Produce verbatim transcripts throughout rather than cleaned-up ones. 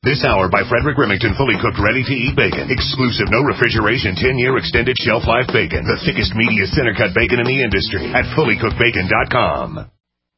This hour by Frederick Remington, fully cooked, ready-to-eat bacon. Exclusive, no refrigeration, ten-year extended shelf life bacon. The thickest, meatiest, center-cut bacon in the industry at fully cooked bacon dot com.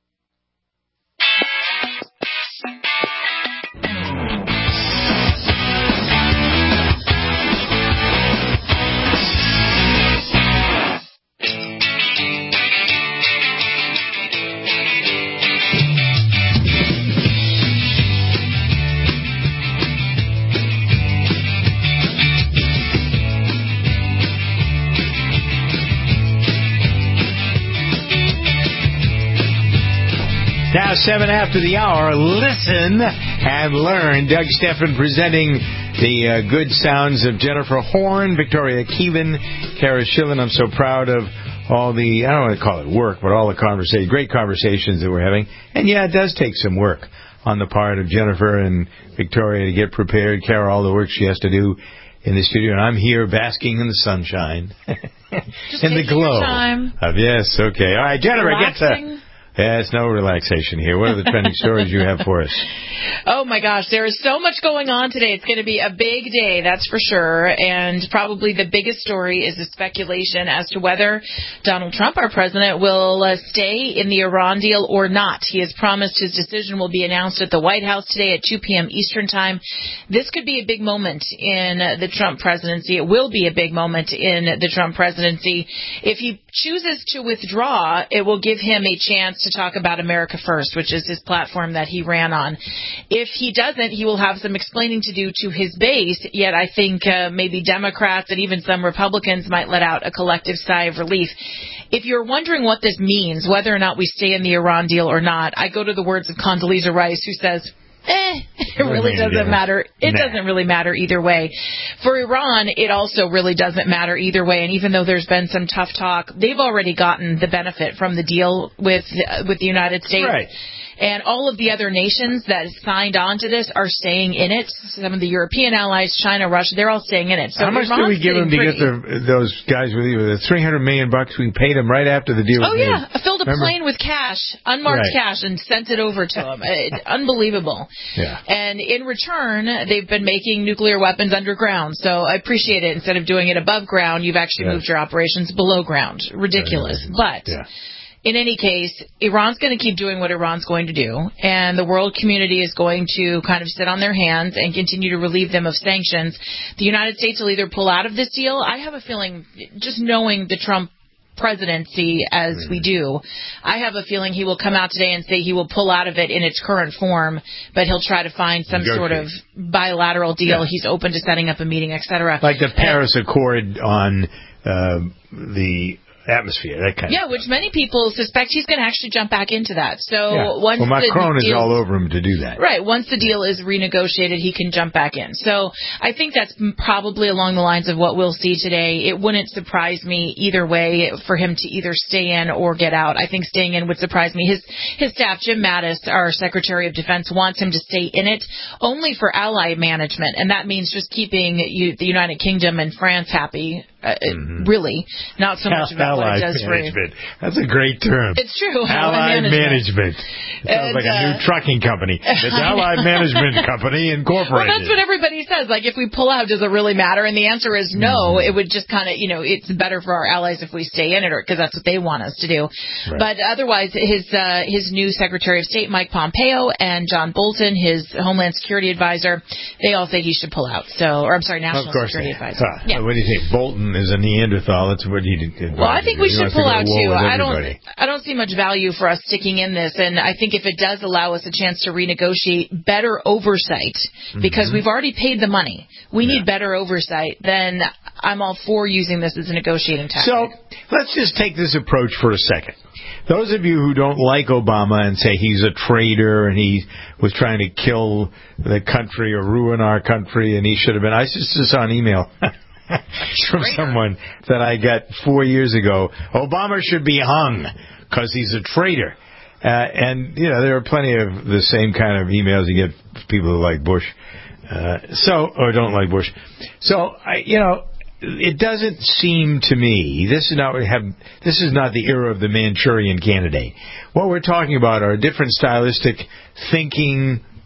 Now, seven after the hour, listen and learn. Doug Steffen presenting the uh, good sounds of Jennifer Horn, Victoria Keevan, Kara Schillen. I'm so proud of all the, I don't want to call it work, but all the conversation, great conversations that we're having. And, yeah, it does take some work on the part of Jennifer and Victoria to get prepared. Kara, all the work she has to do in the studio. And I'm here basking in the sunshine. Just in the glow. Your time. Of, yes, okay. All right, Jennifer, Relaxing. get to... Yeah, it's no relaxation here. What are the trending stories you have for us? Oh, my gosh. There is so much going on today. It's going to be a big day, that's for sure. And probably the biggest story is the speculation as to whether Donald Trump, our president, will uh, stay in the Iran deal or not. He has promised his decision will be announced at the White House today at two p.m. Eastern Time. This could be a big moment in the Trump presidency. It will be a big moment in the Trump presidency. If he chooses to withdraw, it will give him a chance to talk about America First, which is his platform that he ran on. If he doesn't, he will have some explaining to do to his base, yet I think uh, maybe Democrats and even some Republicans might let out a collective sigh of relief. If you're wondering what this means, whether or not we stay in the Iran deal or not, I go to the words of Condoleezza Rice, who says, Eh, it really doesn't matter. It nah. doesn't really matter either way. For Iran, it also really doesn't matter either way. And even though there's been some tough talk, they've already gotten the benefit from the deal with uh, with the United States. Right. And all of the other nations that signed on to this are staying in it. Some of the European allies, China, Russia, they're all staying in it. So how much Iran's do we give them to pretty. get the, those guys with you? The three hundred million bucks we paid them right after the deal was Oh, yeah. made. I filled a Remember? plane with cash, unmarked Right. cash, and sent it over to them. It, unbelievable. Yeah. And in return, they've been making nuclear weapons underground. So I appreciate it. Instead of doing it above ground, you've actually Yeah. moved your operations below ground. Ridiculous. But... Yeah. In any case, Iran's going to keep doing what Iran's going to do, and the world community is going to kind of sit on their hands and continue to relieve them of sanctions. The United States will either pull out of this deal. I have a feeling, just knowing the Trump presidency as mm-hmm. we do, I have a feeling he will come out today and say he will pull out of it in its current form, but he'll try to find some sort of bilateral deal. Yeah. He's open to setting up a meeting, et cetera. Like the Paris and, Accord on uh, the... atmosphere, that kind yeah, of which many people suspect he's going to actually jump back into that. So yeah. once well, Macron the is all over him to do that. Right. Once the deal is renegotiated, he can jump back in. So I think that's probably along the lines of what we'll see today. It wouldn't surprise me either way for him to either stay in or get out. I think staying in would surprise me. His his staff, Jim Mattis, our Secretary of Defense, wants him to stay in it only for ally management, and that means just keeping you, the United Kingdom and France happy. Uh, mm-hmm. Really, not so much about what it does management. for you. That's a great term. It's true. Allied management. management. It sounds and, like a uh, new trucking company. It's Allied Management Company Incorporated. Well, that's what everybody says. Like, if we pull out, does it really matter? And the answer is no. Mm-hmm. It would just kind of, you know, it's better for our allies if we stay in it, or because that's what they want us to do. Right. But otherwise, his uh, his new Secretary of State, Mike Pompeo, and John Bolton, his Homeland Security advisor, they all say he should pull out. So, or I'm sorry, National Security advisor. Huh. Yeah. What do you think? Bolton is a Neanderthal. That's what he did. Well, I think we should pull out too. I don't. Everybody. I don't see much value for us sticking in this, and I think if it does allow us a chance to renegotiate better oversight, mm-hmm. because we've already paid the money, we yeah. need better oversight. Then I'm all for using this as a negotiating tactic. So let's just take this approach for a second. Those of you who don't like Obama and say he's a traitor and he was trying to kill the country or ruin our country and he should have been. I just saw an email from someone that I got four years ago. Obama should be hung because he's a traitor. Uh, and, you know, there are plenty of the same kind of emails you get people who like Bush. Uh, so, or don't like Bush. So, I, you know, it doesn't seem to me, this is not what have, this is not the era of the Manchurian Candidate. What we're talking about are different stylistic thinking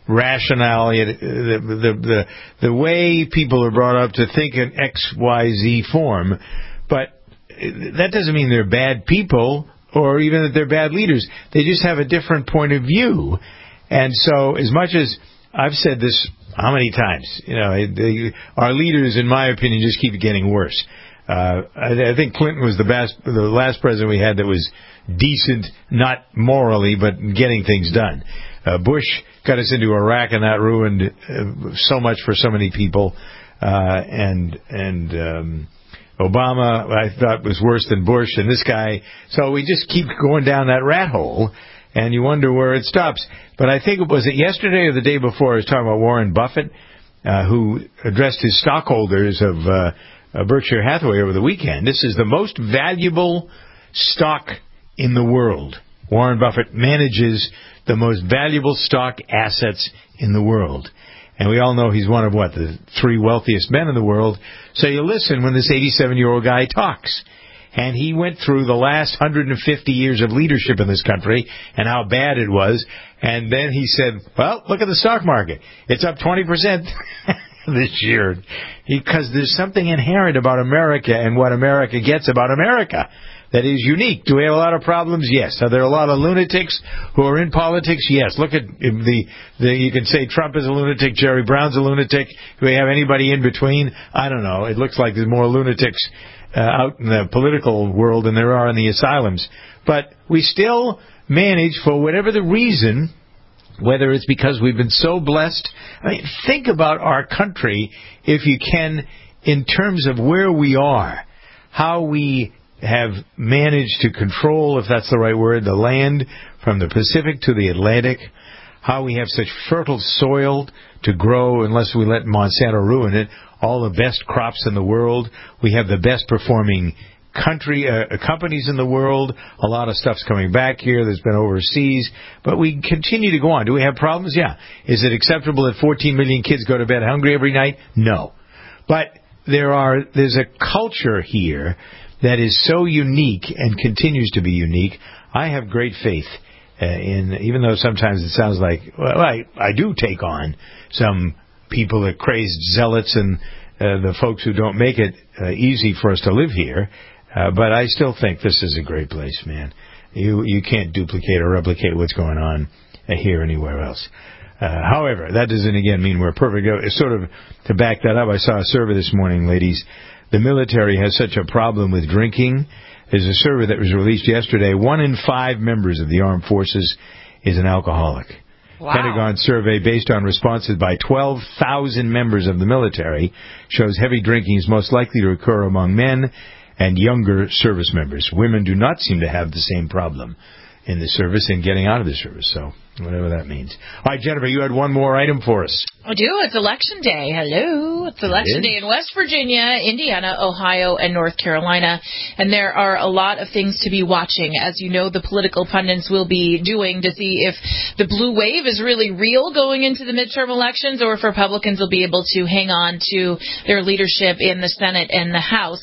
rationale, the, the the the way people are brought up to think in X Y Z form, but that doesn't mean they're bad people or even that they're bad leaders. They just have a different point of view. And so, as much as I've said this how many times, you know, they, our leaders, in my opinion, just keep getting worse. Uh, I, I think Clinton was the best, the last president we had that was decent, not morally, but getting things done. Uh, Bush got us into Iraq, and that ruined uh, so much for so many people. Uh, and and um, Obama, I thought, was worse than Bush, and this guy. So we just keep going down that rat hole, and you wonder where it stops. But I think, was it yesterday or the day before, I was talking about Warren Buffett, uh, who addressed his stockholders of uh, uh, Berkshire Hathaway over the weekend. This is the most valuable stock in the world. Warren Buffett manages the most valuable stock assets in the world. And we all know he's one of, what, the three wealthiest men in the world. So you listen when this eighty-seven-year-old guy talks. And he went through the last one hundred fifty years of leadership in this country and how bad it was. And then he said, well, look at the stock market. It's up twenty percent this year. Because there's something inherent about America and what America gets about America that is unique. Do we have a lot of problems? Yes. Are there a lot of lunatics who are in politics? Yes. Look at the, the you can say Trump is a lunatic, Jerry Brown's a lunatic. Do we have anybody in between? I don't know. It looks like there's more lunatics uh, out in the political world than there are in the asylums. But we still manage, for whatever the reason, whether it's because we've been so blessed. I mean, think about our country, if you can, in terms of where we are, how we have managed to control, if that's the right word, the land from the Pacific to the Atlantic, how we have such fertile soil to grow, unless we let Monsanto ruin it, all the best crops in the world. We have the best performing country uh, companies in the world. A lot of stuff's coming back here that's been overseas, but we continue to go on. Do we have problems? Yeah. Is it acceptable that fourteen million kids go to bed hungry every night? No. But there are there's a culture here that is so unique and continues to be unique. I have great faith uh, in, even though sometimes it sounds like, well, I, I do take on some people, the crazed zealots and uh, the folks who don't make it uh, easy for us to live here. Uh, but I still think this is a great place, man. You you can't duplicate or replicate what's going on uh, here anywhere else. Uh, however, that doesn't, again, mean we're perfect. Sort of to back that up, I saw a survey this morning, ladies. The military has such a problem with drinking. There's a survey that was released yesterday. One in five members of the armed forces is an alcoholic. Wow. Pentagon survey based on responses by twelve thousand members of the military shows heavy drinking is most likely to occur among men and younger service members. Women do not seem to have the same problem in the service and getting out of the service, so whatever that means. All right, Jennifer, you had one more item for us. I do. It's Election Day. Hello. It's Election Day in West Virginia, Indiana, Ohio, and North Carolina. And there are a lot of things to be watching. As you know, the political pundits will be doing to see if the blue wave is really real going into the midterm elections, or if Republicans will be able to hang on to their leadership in the Senate and the House.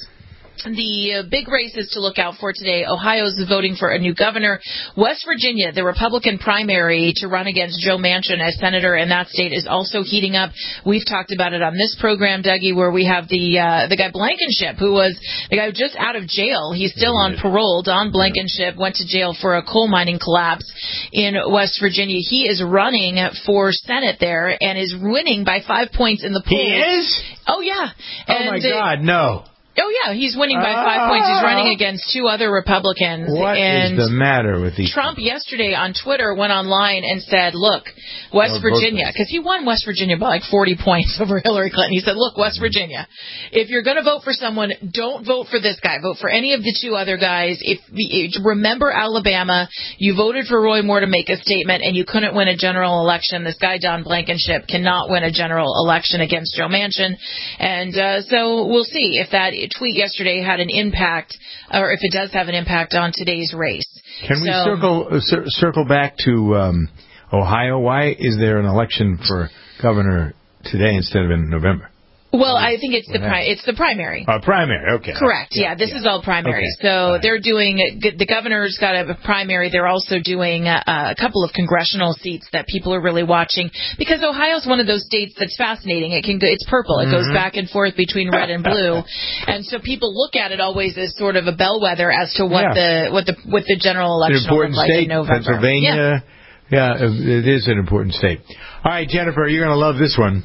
The big races to look out for today: Ohio's voting for a new governor. West Virginia, the Republican primary to run against Joe Manchin as senator in that state, is also heating up. We've talked about it on this program, Dougie, where we have the uh, the guy Blankenship, who was the guy just out of jail. He's still on parole. Don Blankenship went to jail for a coal mining collapse in West Virginia. He is running for Senate there and is winning by five points in the polls. He is? Oh, yeah. Oh, and, my God, no. Oh, yeah, he's winning by five points. He's running against two other Republicans. What and is the matter with these Trump people? yesterday on Twitter went online and said, look, West no, Virginia, because he won West Virginia by like forty points over Hillary Clinton. He said, look, West Virginia, if you're going to vote for someone, don't vote for this guy. Vote for any of the two other guys. If Remember Alabama, you voted for Roy Moore to make a statement, and you couldn't win a general election. This guy, Don Blankenship, cannot win a general election against Joe Manchin. And uh, so we'll see if that tweet yesterday had an impact, or if it does have an impact on today's race. Can so, we circle uh, cir- circle back to um, Ohio? Why is there an election for governor today instead of in November? Well, I think it's the pri- it's the primary. Oh, primary, okay. Correct. Yeah, yeah this yeah. is all primary. Okay. So right. they're doing the governor's got a primary. They're also doing a, a couple of congressional seats that people are really watching because Ohio's one of those states that's fascinating. It can go, it's purple. It mm-hmm. goes back and forth between red and blue, and so people look at it always as sort of a bellwether as to what yeah. the what the what the general election will look like state, in November. Pennsylvania. Yeah. yeah, it is an important state. All right, Jennifer, you're going to love this one.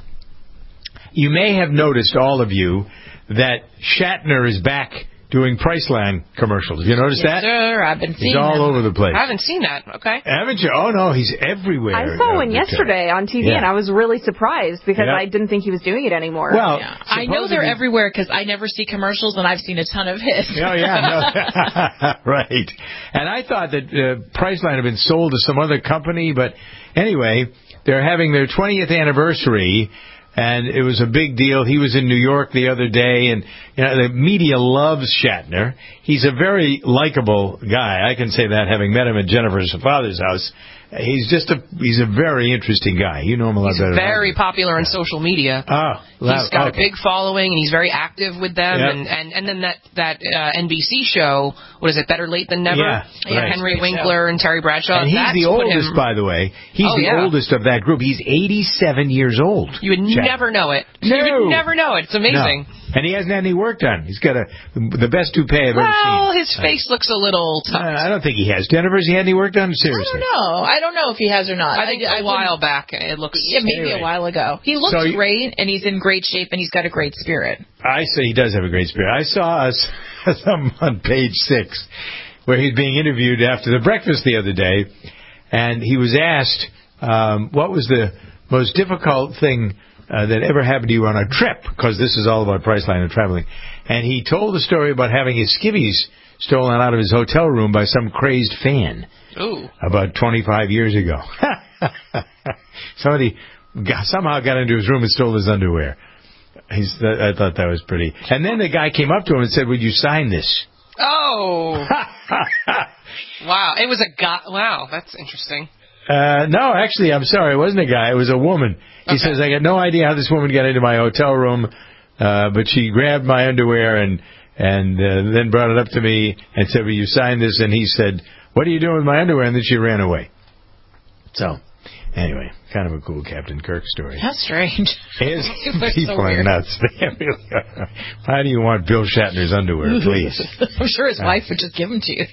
You may have noticed, all of you, that Shatner is back doing Priceline commercials. Have you noticed yes, that? Sure, I've been seeing He's all them. over the place. I haven't seen that. Okay. Haven't you? Oh, no, he's everywhere. I saw one yesterday on T V, yeah. and I was really surprised because yeah. I didn't think he was doing it anymore. Well, yeah. I know they're everywhere because I never see commercials, and I've seen a ton of his. Oh, yeah. No. Right. And I thought that uh, Priceline had been sold to some other company, but anyway, they're having their twentieth anniversary. And it was a big deal. He was in New York the other day, and you know, the media loves Shatner. He's a very likable guy. I can say that, having met him at Jennifer's father's house. He's just a he's a very interesting guy. You know him a lot he's better. He's very popular in social media. Oh, he's got okay. a big following, and he's very active with them. Yep. And, and and then that that uh, N B C show, what is it? Better Late Than Never. Yeah, yeah right. Henry Winkler and Terry Bradshaw. And he's That's the oldest, him, by the way. He's oh, the yeah. oldest of that group. He's eighty-seven years old. You would Chad. never know it. No. You would never know it. It's amazing. No. And he hasn't had any work done. He's got a the best toupee I've well, ever seen. Well, his face uh, looks a little tough. Uh, I don't think he has. Jennifer, has he had any work done? Seriously. I don't know. I don't know if he has or not. I think I, a I while back it looks... Yeah, maybe anyway. a while ago. He looks so, great, and he's in great shape, and he's got a great spirit. I say he does have a great spirit. I saw us some on page six where he's being interviewed after the breakfast the other day, and he was asked um, what was the most difficult thing Uh, that ever happened to you on a trip, because this is all about Priceline and traveling. And he told the story about having his skivvies stolen out of his hotel room by some crazed fan. Ooh. About twenty-five years ago. Somebody got, somehow got into his room and stole his underwear. He's, I thought that was pretty. And then the guy came up to him and said, "Would you sign this?" Oh. Wow. It was a guy. Wow, that's interesting. Uh, no, actually, I'm sorry. It wasn't a guy. It was a woman. He okay. says, "I got no idea how this woman got into my hotel room, uh, but she grabbed my underwear and and uh, then brought it up to me and said, 'Will you sign this?' And he said, 'What are you doing with my underwear?' And then she ran away." So, anyway, kind of a cool Captain Kirk story. How strange. His people so are nuts. They really are. Why do you want Bill Shatner's underwear, please? I'm sure his uh, wife would just give them to you.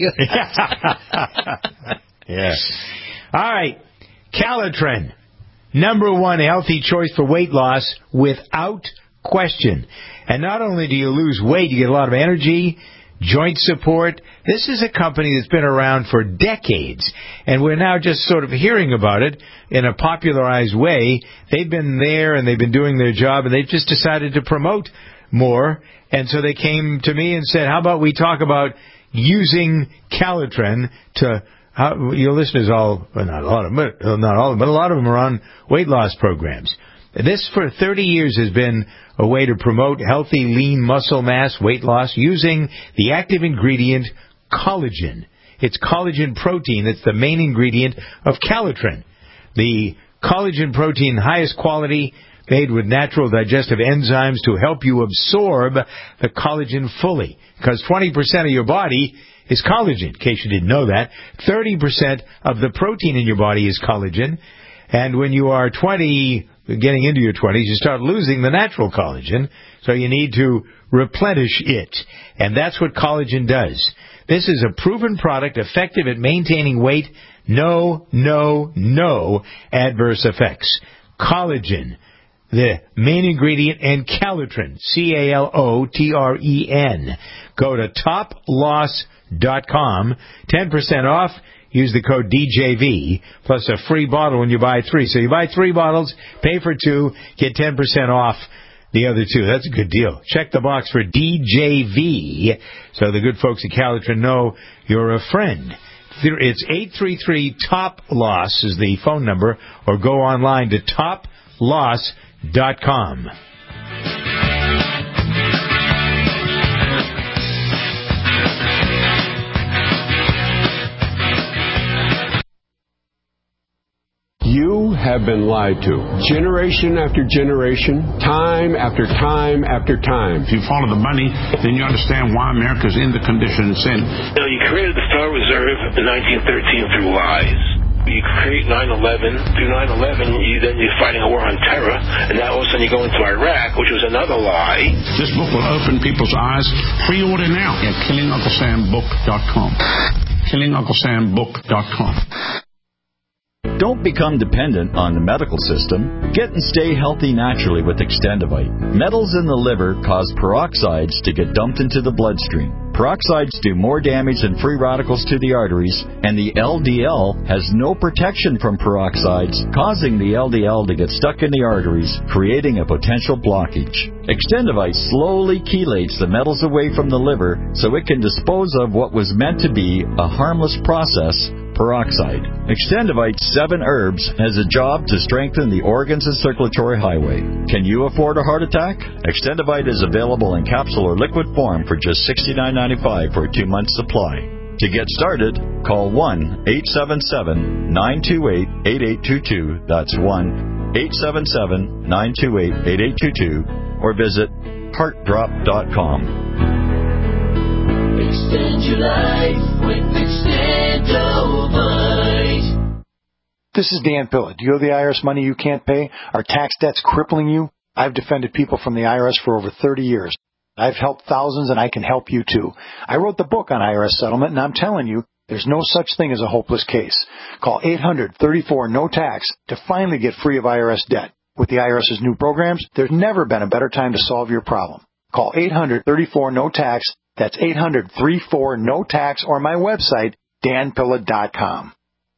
Yeah. All right, Calitrin, number one healthy choice for weight loss without question. And not only do you lose weight, you get a lot of energy, joint support. This is a company that's been around for decades, and we're now just sort of hearing about it in a popularized way. They've been there, and they've been doing their job, and they've just decided to promote more. And so they came to me and said, how about we talk about using Calitrin to... How, your listeners all, well, not a lot of them, not all of them, but a lot of them are on weight loss programs. This for thirty years has been a way to promote healthy, lean muscle mass, weight loss, using the active ingredient collagen. It's collagen protein that's the main ingredient of Calitrin. The collagen protein, highest quality, made with natural digestive enzymes to help you absorb the collagen fully. Because twenty percent of your body is collagen, in case you didn't know that. thirty percent of the protein in your body is collagen. And when you are twenty, getting into your twenties, you start losing the natural collagen. So you need to replenish it. And that's what collagen does. This is a proven product, effective at maintaining weight. No, no, no adverse effects. Collagen, the main ingredient, and Calitrin, C A L O T R E N. Go to top loss dot com, ten percent off. Use the code D J V, plus a free bottle when you buy three. So you buy three bottles, pay for two, get ten percent off the other two. That's a good deal. Check the box for D J V, so the good folks at Calitrin know you're a friend. It's eight three three top loss is the phone number, or go online to top loss dot com. You have been lied to. Generation after generation, time after time after time. If you follow the money, then you understand why America's in the condition it's in. You know, you created the Federal Reserve in nineteen thirteen through lies. You create nine eleven. Through nine eleven, you, then you're fighting a war on terror, and now all of a sudden you go into Iraq, which was another lie. This book will open people's eyes. Pre-order now at killing uncle sam book dot com. killing uncle sam book dot com. Don't become dependent on the medical system. Get and stay healthy naturally with Extendivite. Metals in the liver cause peroxides to get dumped into the bloodstream. Peroxides do more damage than free radicals to the arteries, and the L D L has no protection from peroxides, causing the L D L to get stuck in the arteries, creating a potential blockage. Extendivite slowly chelates the metals away from the liver so it can dispose of what was meant to be a harmless process, peroxide. Extendivite seven herbs has a job to strengthen the organs and circulatory highway. Can you afford a heart attack? Extendivite is available in capsule or liquid form for just sixty-nine ninety-five for a two-month supply. To get started, call one eight seven seven, nine two eight, eight eight two two. That's one eight seven seven, nine two eight, eight eight two two, or visit heart drop dot com. Extend your life with Extendivite. This is Dan Pilla. Do you owe the I R S money you can't pay? Are tax debts crippling you? I've defended people from the I R S for over thirty years. I've helped thousands, and I can help you too. I wrote the book on I R S settlement, and I'm telling you, there's no such thing as a hopeless case. Call eight hundred, thirty-four, no tax to finally get free of I R S debt. With the IRS's new programs, there's never been a better time to solve your problem. Call eight hundred, thirty-four, no tax. That's eight hundred, thirty-four, no tax, or my website, dan pilla dot com.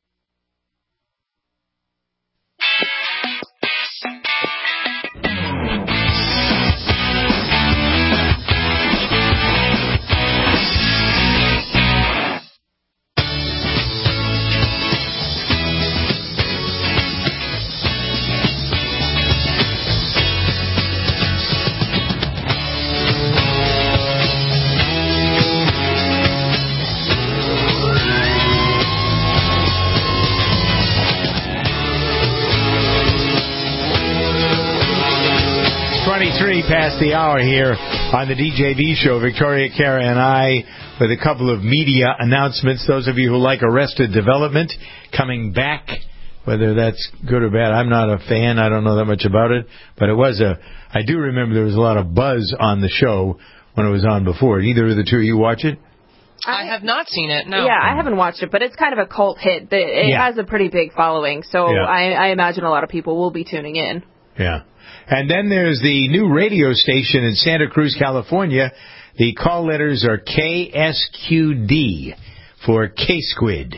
twenty-three past the hour here on the D J V show. Victoria Cara and I with a couple of media announcements. Those of you who like Arrested Development coming back, whether that's good or bad, I'm not a fan. I don't know that much about it. But it was a, I do remember there was a lot of buzz on the show when it was on before. Either of the two of you watch it? I have not seen it, no. Yeah, I haven't watched it, but it's kind of a cult hit. It Yeah. has a pretty big following, so Yeah. I, I imagine a lot of people will be tuning in. Yeah. And then there's the new radio station in Santa Cruz, California. The call letters are K S Q D for K-Squid.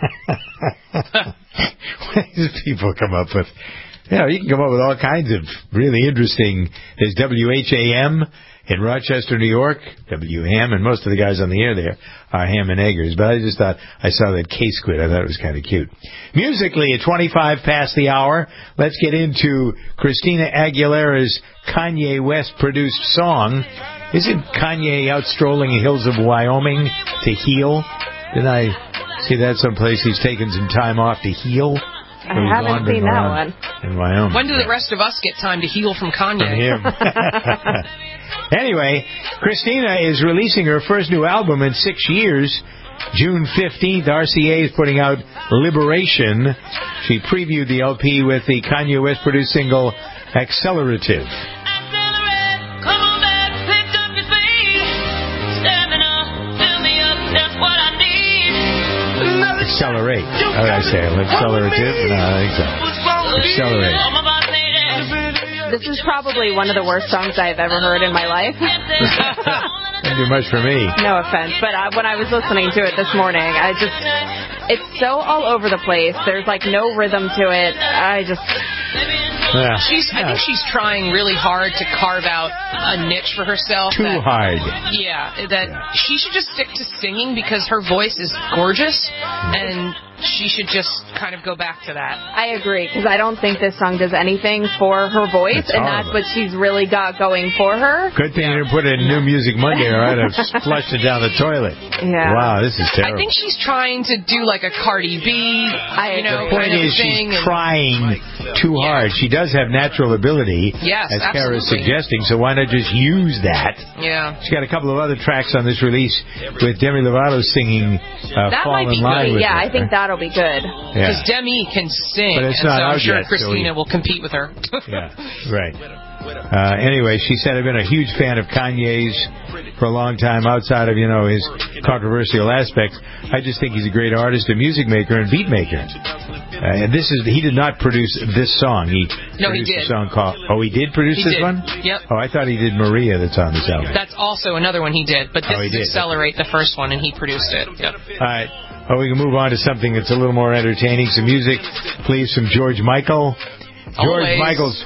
What do people come up with? You know, you can come up with all kinds of really interesting. There's W H A M in Rochester, New York. W Ham, and most of the guys on the air there are ham and eggers. But I just thought, I saw that K-Squid. I thought it was kind of cute. Musically, at twenty-five past the hour, let's get into Christina Aguilera's Kanye West-produced song. Isn't Kanye out strolling the hills of Wyoming to heal? Didn't I see that someplace? He's taken some time off to heal. I haven't seen that one. In Wyoming. When do the rest of us get time to heal from Kanye? From him. Anyway, Christina is releasing her first new album in six years. June fifteenth, R C A is putting out Liberation. She previewed the L P with the Kanye West-produced single Accelerative. Accelerate. How did I say it? Accelerative? No, I think so. Accelerate. This is probably one of the worst songs I've ever heard in my life. Didn't do much for me. No offense, but I, when I was listening to it this morning, I just, it's so all over the place. There's like no rhythm to it. I just... Yeah. She's, I think she's trying really hard to carve out a niche for herself. Too that, hard. Yeah, that yeah. she should just stick to singing because her voice is gorgeous, and she should just kind of go back to that. I agree, because I don't think this song does anything for her voice, That's and horrible. that's what she's really got going for her. Good thing you didn't put it in New Music Monday, or I'd have flushed it down the toilet. Yeah. Wow, this is terrible. I think she's trying to do like a Cardi B, I, you know, the point kind of is thing. she's and, trying too hard. She does have natural ability, Yes, as Kara's absolutely. suggesting, so why not just use that? Yeah. She's got a couple of other tracks on this release with Demi Lovato singing uh, That Fall might be in Line good. with Yeah, her. I think that'll be good. Because Yeah. Demi can sing, But it's and not so I'm out sure yet, so Christina we- will compete with her. Yeah, right. Uh, anyway, she said, I've been a huge fan of Kanye's for a long time, outside of, you know, his controversial aspects. I just think he's a great artist, a music maker, and beat maker. Uh, and this is, he did not produce this song. He No, he produced did. a song called, oh, he did produce He this did. one? Yep. Oh, I thought he did Maria that's on this album. That's also another one he did, but this Oh, he is did. Accelerate, the first one, and he produced it. Yep. All right. Well, we can move on to something that's a little more entertaining. Some music, please, from George Michael. George Always. Michael's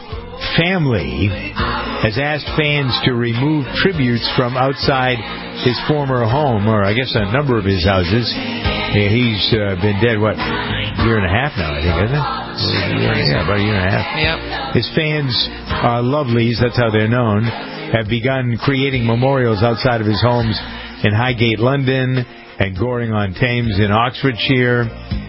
family has asked fans to remove tributes from outside his former home, or I guess a number of his houses. Yeah, he's uh, been dead, what, a year and a half now, I think, isn't it? Yeah, about a year and a half. Yep. His fans, uh, Lovelies, that's how they're known, have begun creating memorials outside of his homes in Highgate, London, and Goring-on-Thames in Oxfordshire.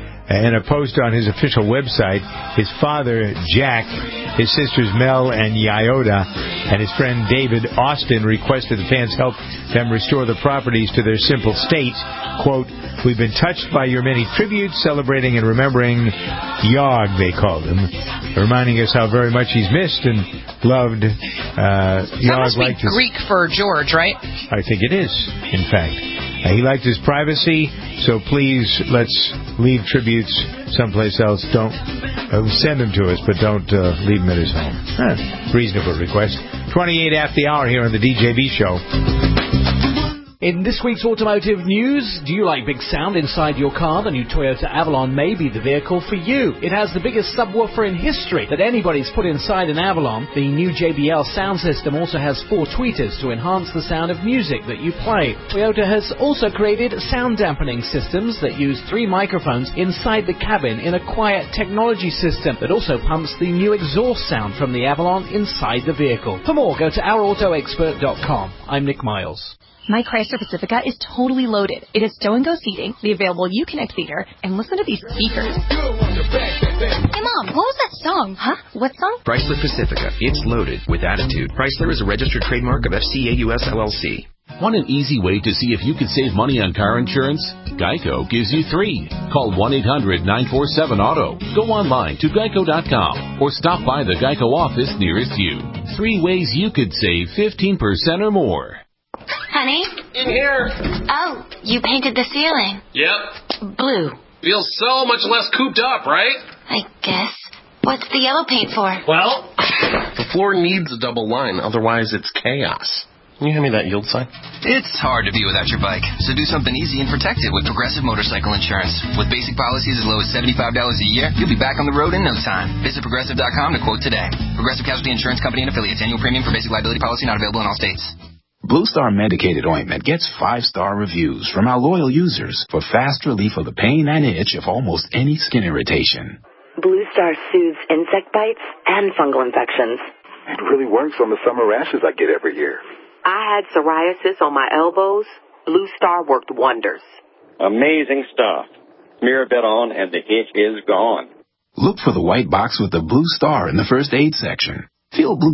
In a post on his official website, his father, Jack, his sisters Mel and Iota, and his friend David Austin requested the fans help them restore the properties to their simple state. Quote, we've been touched by your many tributes, celebrating and remembering Yog, they called him, reminding us how very much he's missed and loved. Uh, That Yog must be liked his, Greek for George, right? I think it is, in fact. Uh, he liked his privacy, so please let's leave tributes someplace else. Don't uh, send them to us, but don't uh, leave them at his home. Huh. Reasonable request. twenty-eight after the hour here on the D J B Show. In this week's automotive news, do you like big sound inside your car? The new Toyota Avalon may be the vehicle for you. It has the biggest subwoofer in history that anybody's put inside an Avalon. The new J B L sound system also has four tweeters to enhance the sound of music that you play. Toyota has also created sound dampening systems that use three microphones inside the cabin in a quiet technology system that also pumps the new exhaust sound from the Avalon inside the vehicle. For more, go to our auto expert dot com. I'm Nick Miles. My Chrysler Pacifica is totally loaded. It has stow-and-go seating, the available Uconnect feature, and listen to these speakers. Hey, Mom, what was that song? Huh? What song? Chrysler Pacifica. It's loaded with attitude. Chrysler is a registered trademark of F C A U S L L C. Want an easy way to see if you could save money on car insurance? Geico gives you three. Call one eight hundred nine four seven auto. Go online to geico dot com or stop by the Geico office nearest you. Three ways you could save fifteen percent or more. Honey? In here. Oh, you painted the ceiling. Yep. Blue. Feels so much less cooped up, right? I guess. What's the yellow paint for? Well, the floor needs a double line, otherwise it's chaos. Can you hand me that yield sign? It's hard to be without your bike, so do something easy and protect it with Progressive Motorcycle Insurance. With basic policies as low as seventy-five dollars a year, you'll be back on the road in no time. Visit Progressive dot com to quote today. Progressive Casualty Insurance Company and Affiliates. Annual premium for basic liability policy not available in all states. Blue Star Medicated Ointment gets five-star reviews from our loyal users for fast relief of the pain and itch of almost any skin irritation. Blue Star soothes insect bites and fungal infections. It really works on the summer rashes I get every year. I had psoriasis on my elbows. Blue Star worked wonders. Amazing stuff. Smear a bit on and the itch is gone. Look for the white box with the blue star in the first aid section. Feel blue.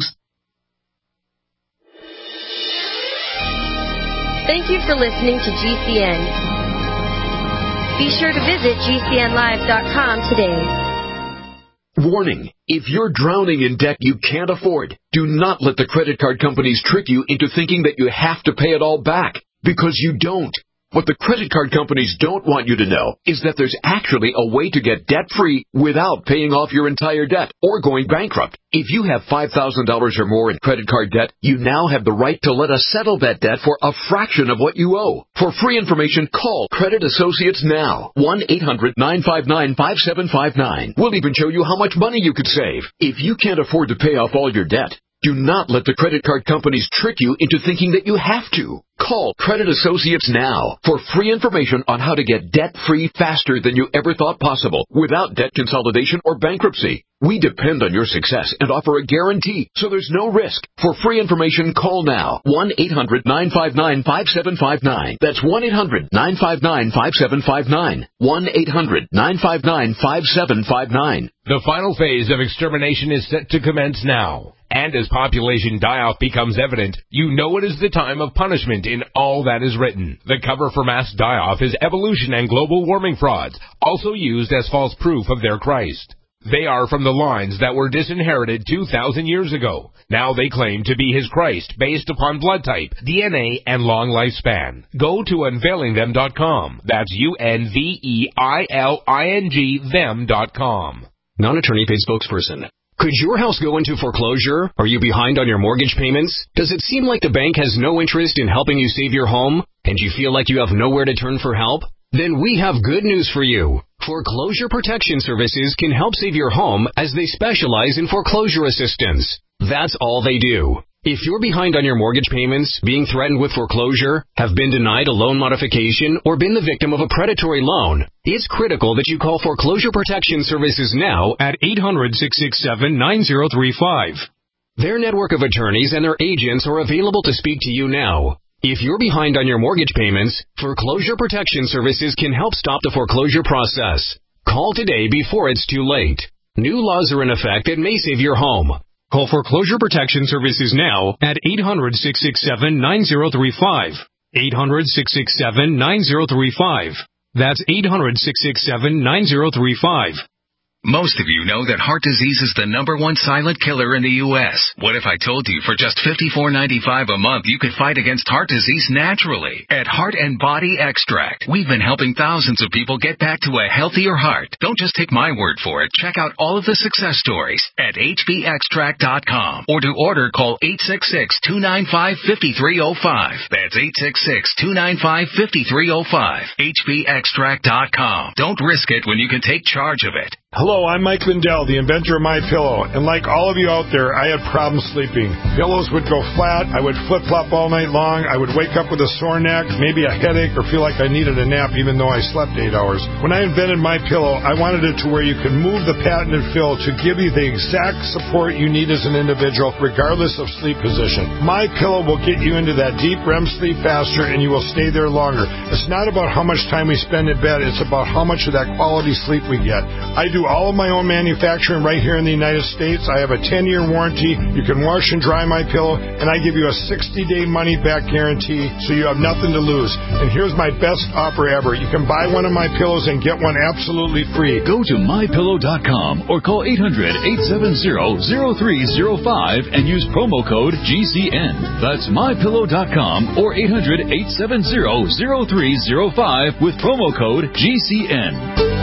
Thank you for listening to G C N. Be sure to visit G C N live dot com today. Warning, if you're drowning in debt you can't afford, do not let the credit card companies trick you into thinking that you have to pay it all back, because you don't. What the credit card companies don't want you to know is that there's actually a way to get debt-free without paying off your entire debt or going bankrupt. If you have five thousand dollars or more in credit card debt, you now have the right to let us settle that debt for a fraction of what you owe. For free information, call Credit Associates now. one eight hundred nine five nine five seven five nine. We'll even show you how much money you could save. If you can't afford to pay off all your debt, Do not let the credit card companies trick you into thinking that you have to. Call Credit Associates now for free information on how to get debt-free faster than you ever thought possible without debt consolidation or bankruptcy. We depend on your success and offer a guarantee, so there's no risk. For free information, call now. one eight hundred nine five nine five seven five nine. That's one eight hundred nine five nine five seven five nine. one eight hundred nine five nine five seven five nine. The final phase of extermination is set to commence now. And as population die-off becomes evident, you know it is the time of punishment in all that is written. The cover for mass die-off is evolution and global warming frauds, also used as false proof of their Christ. They are from the lines that were disinherited two thousand years ago. Now they claim to be his Christ based upon blood type, D N A, and long lifespan. Go to unveiling them dot com. That's U N V E I L I N G them dot com. Non-attorney paid spokesperson. Could your house go into foreclosure? Are you behind on your mortgage payments? Does it seem like the bank has no interest in helping you save your home? And you feel like you have nowhere to turn for help? Then we have good news for you. Foreclosure Protection Services can help save your home as they specialize in foreclosure assistance. That's all they do. If you're behind on your mortgage payments, being threatened with foreclosure, have been denied a loan modification, or been the victim of a predatory loan, it's critical that you call Foreclosure Protection Services now at eight hundred six six seven nine zero three five. Their network of attorneys and their agents are available to speak to you now. If you're behind on your mortgage payments, Foreclosure Protection Services can help stop the foreclosure process. Call today before it's too late. New laws are in effect that may save your home. Call Foreclosure Protection Services now at eight hundred six six seven nine zero three five. eight hundred six six seven nine zero three five. That's eight hundred six six seven nine zero three five. Most of you know that heart disease is the number one silent killer in the U S What if I told you for just fifty-four ninety-five a month you could fight against heart disease naturally? At Heart and Body Extract, we've been helping thousands of people get back to a healthier heart. Don't just take my word for it. Check out all of the success stories at H B extract dot com. Or to order, call eight six six, two nine five, five three zero five. That's eight six six, two nine five, five three zero five. H B extract dot com. Don't risk it when you can take charge of it. Hello, I'm Mike Lindell, the inventor of MyPillow, and like all of you out there, I had problems sleeping. Pillows would go flat, I would flip-flop all night long, I would wake up with a sore neck, maybe a headache, or feel like I needed a nap even though I slept eight hours. When I invented MyPillow, I wanted it to where you could move the patented fill to give you the exact support you need as an individual, regardless of sleep position. MyPillow will get you into that deep R E M sleep faster, and you will stay there longer. It's not about how much time we spend in bed, it's about how much of that quality sleep we get. I do all of my own manufacturing right here in the United States. I have a ten-year warranty. You can wash and dry my pillow, and I give you a sixty-day money-back guarantee, so you have nothing to lose. And here's my best offer ever. You can buy one of my pillows and get one absolutely free. Go to my pillow dot com or call eight hundred, eight seven zero, zero three zero five and use promo code G C N. That's my pillow dot com or eight hundred, eight seven zero, zero three zero five with promo code G C N.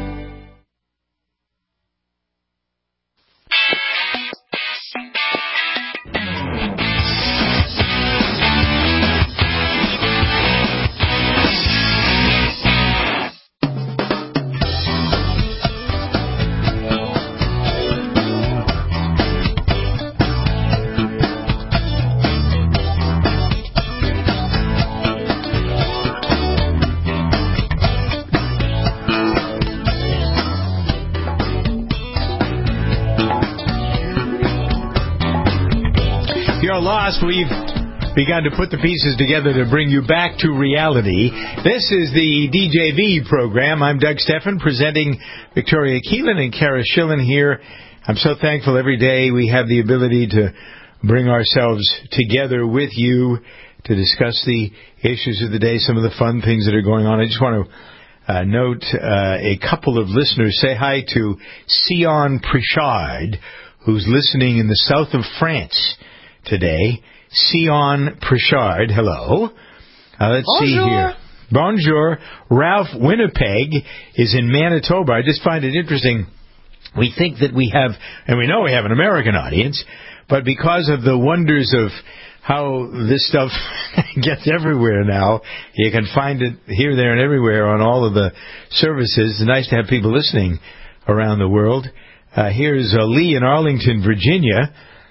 Lost, we've begun to put the pieces together to bring you back to reality. This is the D J V program. I'm Doug Steffen, presenting Victoria Keelan and Kara Schillen here. I'm so thankful every day we have the ability to bring ourselves together with you to discuss the issues of the day, some of the fun things that are going on. I just want to uh, note uh, a couple of listeners. Say hi to Sion Prichard, who's listening in the south of France today. Sion Prichard, hello. Uh, let's Bonjour. see here. Bonjour. Ralph Winnipeg is in Manitoba. I just find it interesting. We think that we have, and we know we have an American audience, but because of the wonders of how this stuff gets everywhere now, you can find it here, there, and everywhere on all of the services. It's nice to have people listening around the world. Uh, here's uh, Lee in Arlington, Virginia.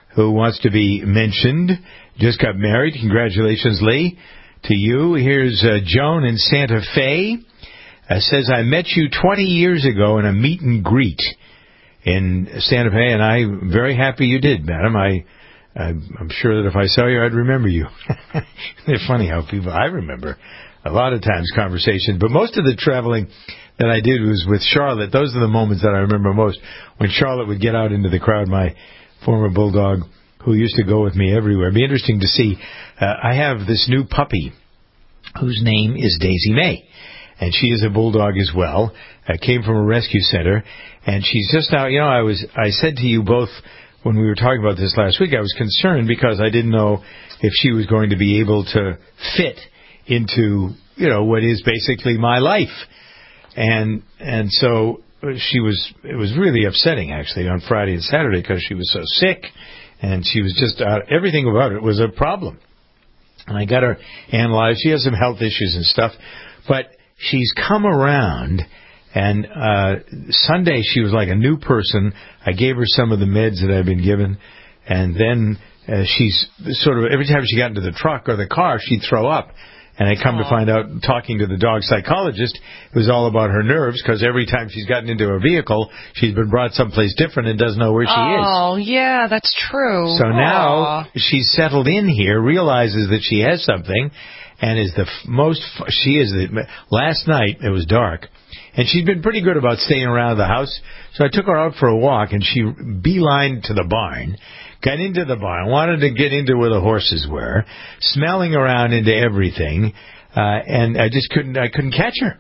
who wants to be mentioned. Just got married. Congratulations, Lee, to you. Here's uh, Joan in Santa Fe. Uh, says, I met you twenty years ago in a meet and greet in Santa Fe, and I'm very happy you did, madam. I, I'm sure that if I saw you, I'd remember you. It's funny how people, I remember a lot of times conversations, but most of the traveling that I did was with Charlotte. Those are the moments that I remember most, when Charlotte would get out into the crowd, my former bulldog, who used to go with me everywhere. It'd be interesting to see. Uh, I have this new puppy whose name is Daisy May. And she is a bulldog as well. Uh, came from a rescue center, and she's just out. You know, I was I said to you both when we were talking about this last week, I was concerned because I didn't know if she was going to be able to fit into, you know, what is basically my life. And and so she was. It was really upsetting actually on Friday and Saturday because she was so sick, and she was just uh, everything about it was a problem. And I got her analyzed. She has some health issues and stuff, but she's come around, and uh Sunday she was like a new person. I gave her some of the meds that I've been given, and then uh, she's sort of, every time she got into the truck or the car, she'd throw up. And I come Aww. to find out, talking to the dog psychologist, it was all about her nerves, because every time she's gotten into a vehicle, she's been brought someplace different and doesn't know where she oh, is. Oh, yeah, that's true. So Aww. now she's settled in here, realizes that she has something, and is the f- most, f- she is the, last night it was dark, and she'd been pretty good about staying around the house, so I took her out for a walk, and she beelined to the barn, got into the barn, wanted to get into where the horses were, smelling around into everything, uh, and I just couldn't, I couldn't catch her.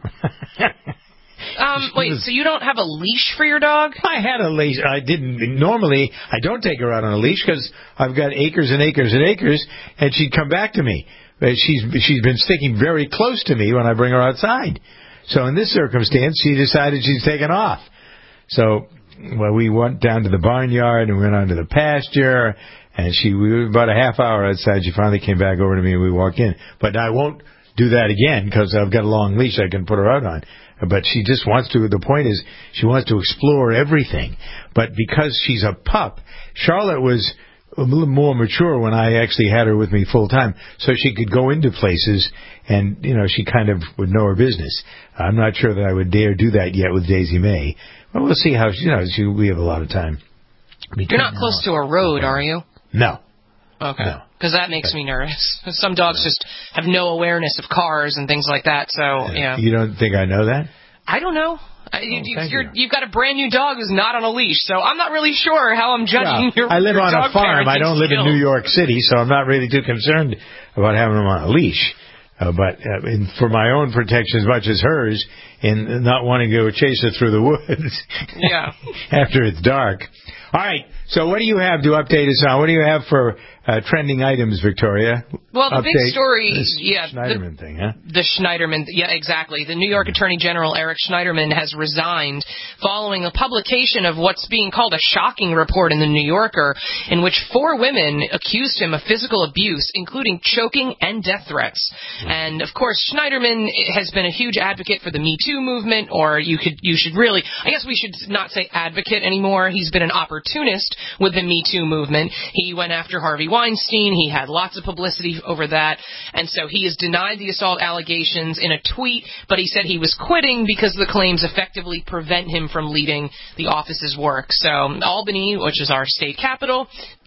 Um, wait, so you don't have a leash for your dog? I had a leash. I didn't. Normally, I don't take her out on a leash because I've got acres and acres and acres, and she'd come back to me. But she's she's been sticking very close to me when I bring her outside. So in this circumstance, she decided she's taken off. So, well, we went down to the barnyard and went onto the pasture, and she we were about a half hour outside. She finally came back over to me, and we walked in. But I won't do that again because I've got a long leash I can put her out on. But she just wants to, the point is, she wants to explore everything. But because she's a pup, Charlotte was a little more mature when I actually had her with me full time, so she could go into places and, you know, she kind of would know her business. I'm not sure that I would dare do that yet with Daisy May. But we'll see how, she, you know, she, we have a lot of time. You're not close to a road, are you? No. Okay. No. Because that makes me nervous. Some dogs just have no awareness of cars and things like that. So, yeah. You don't think I know that? I don't know. I, Oh, you, thank you're, you. you've got a brand new dog who's not on a leash, so I'm not really sure how I'm judging Well, your I live your on dog a farm. I parenting don't live in skills. New York City, so I'm not really too concerned about having them on a leash. Uh, but uh, in, for my own protection as much as hers, in not wanting to go chase her through the woods Yeah. after it's dark. All right, so what do you have to update us on? What do you have for uh, trending items, Victoria? Well, the Update big story, this yeah. Schneiderman the, thing, huh? The Schneiderman, yeah, exactly. The New York Attorney General Eric Schneiderman has resigned following the publication of what's being called a shocking report in the New Yorker, in which four women accused him of physical abuse, including choking and death threats. And, of course, Schneiderman has been a huge advocate for the Me Too movement, or you could, you should really, I guess we should not say advocate anymore. He's been an opportunist with the Me Too movement. He went after Harvey Weinstein. He had lots of publicity over that. And so he has denied the assault allegations in a tweet, but he said he was quitting because the claims effectively prevent him from leading the office's work. So Albany, which is our state capital,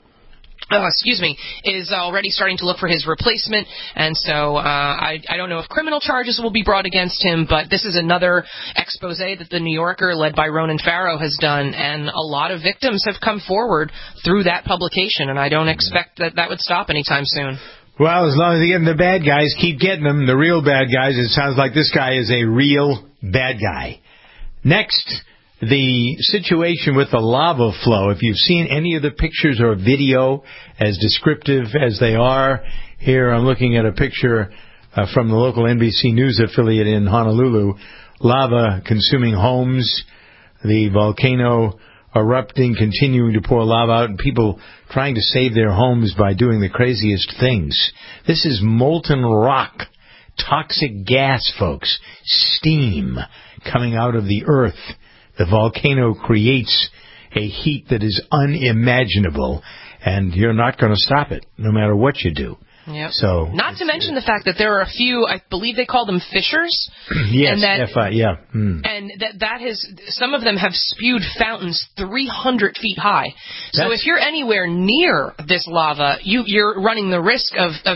Oh, excuse me, is already starting to look for his replacement, and so uh, I, I don't know if criminal charges will be brought against him, but this is another expose that the New Yorker, led by Ronan Farrow, has done, and a lot of victims have come forward through that publication, and I don't expect that that would stop anytime soon. Well, as long as they get the bad guys, keep getting them, the real bad guys. It sounds like this guy is a real bad guy. Next, the situation with the lava flow. If you've seen any of the pictures or video, as descriptive as they are, here I'm looking at a picture uh, from the local N B C News affiliate in Honolulu. Lava consuming homes, the volcano erupting, continuing to pour lava out, and people trying to save their homes by doing the craziest things. This is molten rock, toxic gas, folks, steam coming out of the earth. The volcano creates a heat that is unimaginable, and you're not going to stop it, no matter what you do. Yep. So, not to mention the fact that there are a few, I believe they call them fissures. yes, and that, F I, yeah. Mm. And that that has, some of them have spewed fountains three hundred feet high. So That's, if you're anywhere near this lava, you, you're running the risk of, of,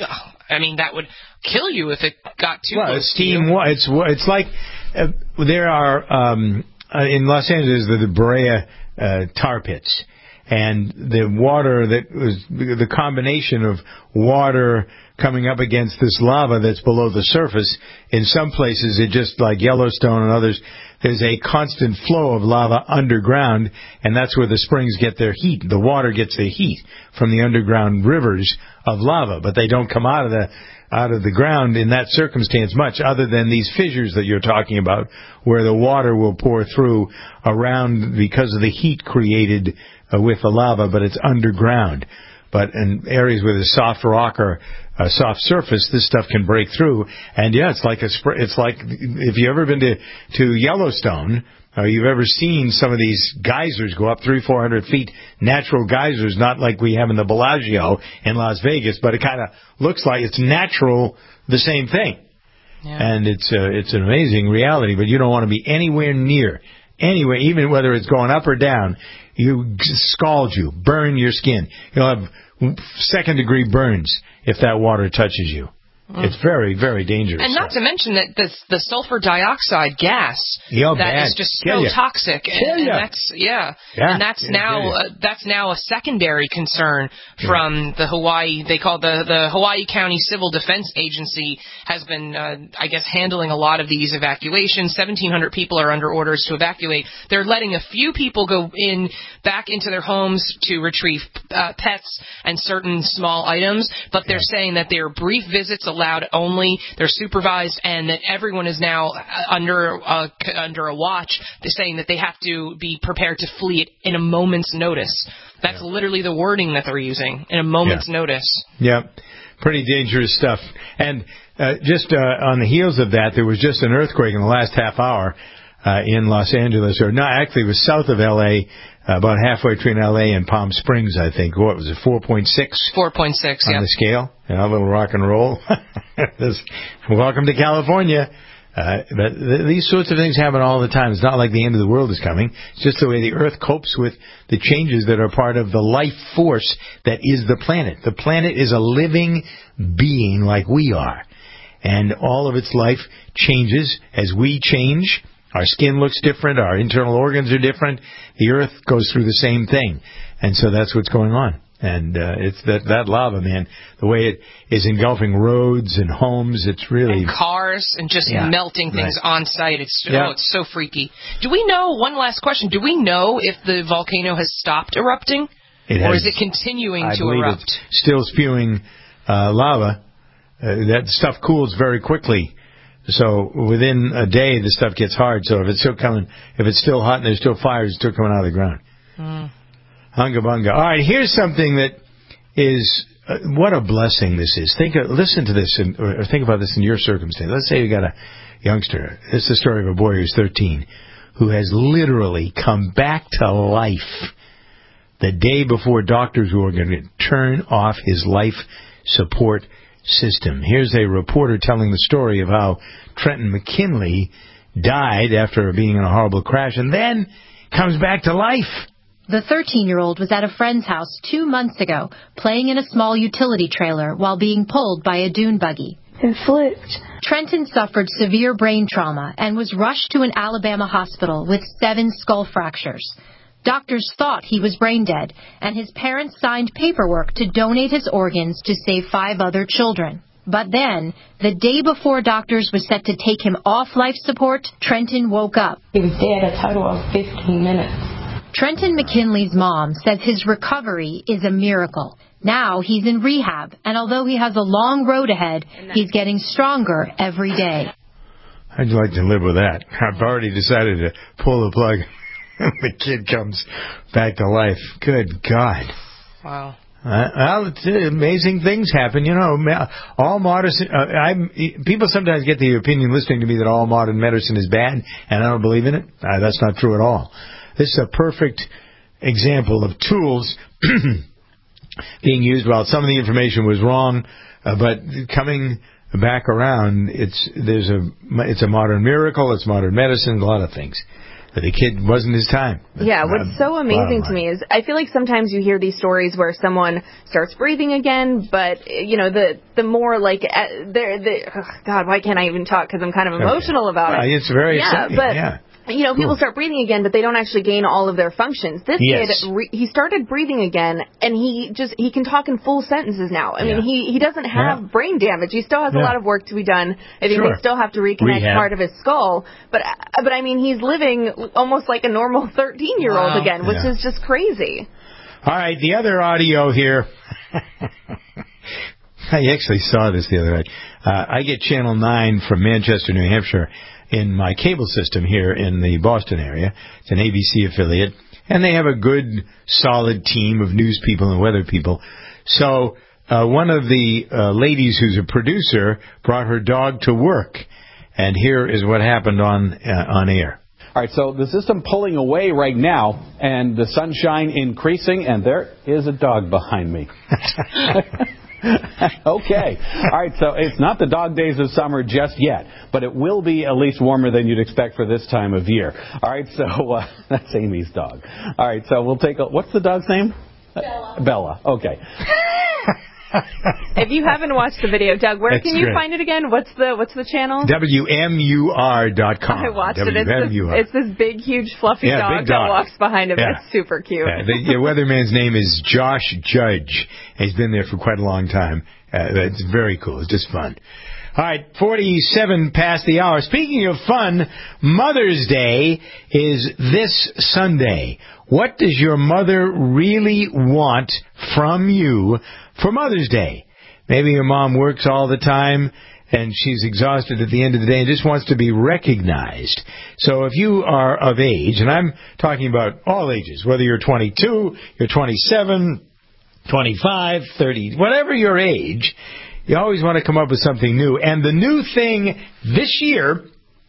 I mean, that would kill you if it got too well, close it's to you. steam. It's it's like uh, there are um, uh, in Los Angeles the, the Brea uh, tar pits. And the water that was the combination of water coming up against this lava that's below the surface. In some places, it just like Yellowstone and others, there's a constant flow of lava underground, and that's where the springs get their heat. The water gets their heat from the underground rivers of lava, but they don't come out of the out of the ground in that circumstance much, other than these fissures that you're talking about, where the water will pour through around because of the heat created uh, with the lava, but it's underground. But in areas with a soft rock or a soft surface, this stuff can break through. And yeah, it's like a sp- it's like if you've ever been to to Yellowstone, or you've ever seen some of these geysers go up three, four hundred feet, natural geysers, not like we have in the Bellagio in Las Vegas, but it kind of looks like it's natural, the same thing. Yeah. And it's uh, it's an amazing reality, but you don't want to be anywhere near, anywhere, even whether it's going up or down. You scald you, burn your skin. You'll have second degree burns if that water touches you. Mm. It's very, very dangerous. And not to mention that the, the sulfur dioxide gas yeah, that bad. is just Kill so ya. toxic, and, and that's yeah, yeah. and that's yeah, now yeah. uh, that's now a secondary concern from yeah. the Hawaii. They call the the Hawaii County Civil Defense Agency has been, uh, I guess, handling a lot of these evacuations. seventeen hundred people are under orders to evacuate. They're letting a few people go in back into their homes to retrieve uh, pets and certain small items, but they're yeah. saying that there are brief visits allowed only, they're supervised, and that everyone is now under uh, under a watch. They're saying that they have to be prepared to flee in a moment's notice. That's yeah. literally the wording that they're using, in a moment's yeah. notice. Yeah, pretty dangerous stuff. And uh, just uh, on the heels of that, there was just an earthquake in the last half hour uh, in Los Angeles, or no, actually it was south of L A, Uh, about halfway between L A and Palm Springs, I think. What was it, four point six? four point six, on yeah. the scale. Yeah, a little rock and roll. Welcome to California. Uh, but th- these sorts of things happen all the time. It's not like the end of the world is coming. It's just the way the Earth copes with the changes that are part of the life force that is the planet. The planet is a living being like we are. And all of its life changes as we change. Our skin looks different. Our internal organs are different. The Earth goes through the same thing. And so that's what's going on. And uh, it's that, that lava, man, the way it is engulfing roads and homes, it's really... And cars and just yeah, melting things right. on site. It's, yeah. oh, it's so freaky. Do we know, one last question, do we know if the volcano has stopped erupting? It or has, is it continuing I to believe erupt? It's still spewing uh, lava. Uh, that stuff cools very quickly. So within a day, the stuff gets hard. So if it's still coming, if it's still hot and there's still fires, it's still coming out of the ground. Mm. Hunga bunga. All right, here's something that is uh, what a blessing this is. Think, of, listen to this, and, or, or think about this in your circumstance. Let's say you got a youngster. It's the story of a boy who's thirteen, who has literally come back to life the day before doctors were going to turn off his life support system. Here's a reporter telling the story of how Trenton McKinley died after being in a horrible crash and then comes back to life. The thirteen-year-old was at a friend's house two months ago, playing in a small utility trailer while being pulled by a dune buggy. It flipped. Trenton suffered severe brain trauma and was rushed to an Alabama hospital with seven skull fractures. Doctors thought he was brain dead, and his parents signed paperwork to donate his organs to save five other children. But then, the day before doctors were set to take him off life support, Trenton woke up. He was dead a total of fifteen minutes. Trenton McKinley's mom says his recovery is a miracle. Now he's in rehab, and although he has a long road ahead, he's getting stronger every day. I'd like to live with that. I've already decided to pull the plug. The kid comes back to life. Good God. Wow. Uh, well, it's, uh, amazing things happen. You know, all modern... Uh, I'm, people sometimes get the opinion listening to me that all modern medicine is bad, and I don't believe in it. Uh, that's not true at all. This is a perfect example of tools being used. Well, some of the information was wrong, uh, but coming back around, it's there's a it's a modern miracle. It's modern medicine. A lot of things. But the kid wasn't his time. Yeah, what's so amazing to me is I feel like sometimes you hear these stories where someone starts breathing again, but you know the the more like uh, they're the oh God, why can't I even talk because I'm kind of emotional about uh, it. It's very yeah, exciting. but. Yeah. You know, people start breathing again, but they don't actually gain all of their functions. This yes. kid, re- he started breathing again, and he just, he can talk in full sentences now. I yeah. mean, he, he doesn't have yeah. brain damage. He still has yeah. a lot of work to be done. I think sure. they still have to reconnect Rehab. part of his skull. But, but I mean, he's living almost like a normal thirteen-year-old wow. again, which yeah. is just crazy. All right, the other audio here. I actually saw this the other night. Uh, I get Channel nine from Manchester, New Hampshire, in my cable system here in the Boston area. It's an A B C affiliate, and they have a good, solid team of news people and weather people. So uh, one of the uh, ladies who's a producer brought her dog to work, and here is what happened on uh, on air. All right, so the system pulling away right now, and the sunshine increasing, and there is a dog behind me. Okay. All right, so it's not the dog days of summer just yet, but it will be at least warmer than you'd expect for this time of year. All right, so uh, that's Amy's dog. All right, so we'll take a... What's the dog's name? Bella. Bella, okay. If you haven't watched the video, Doug, where That's can you great. find it again? What's the what's the channel? W M U R dot com. I watched W M U R. it. It's this, it's this big, huge, fluffy yeah, dog, big dog that walks behind him. Yeah. It's super cute. Yeah, the, the weatherman's name is Josh Judge. He's been there for quite a long time. Uh, it's very cool. It's just fun. All right, forty-seven past the hour. Speaking of fun, Mother's Day is this Sunday. What does your mother really want from you for Mother's Day? Maybe your mom works all the time and she's exhausted at the end of the day and just wants to be recognized. So if you are of age, and I'm talking about all ages, whether you're twenty-two, you're twenty-seven, twenty-five, thirty, whatever your age, you always want to come up with something new. And the new thing this year,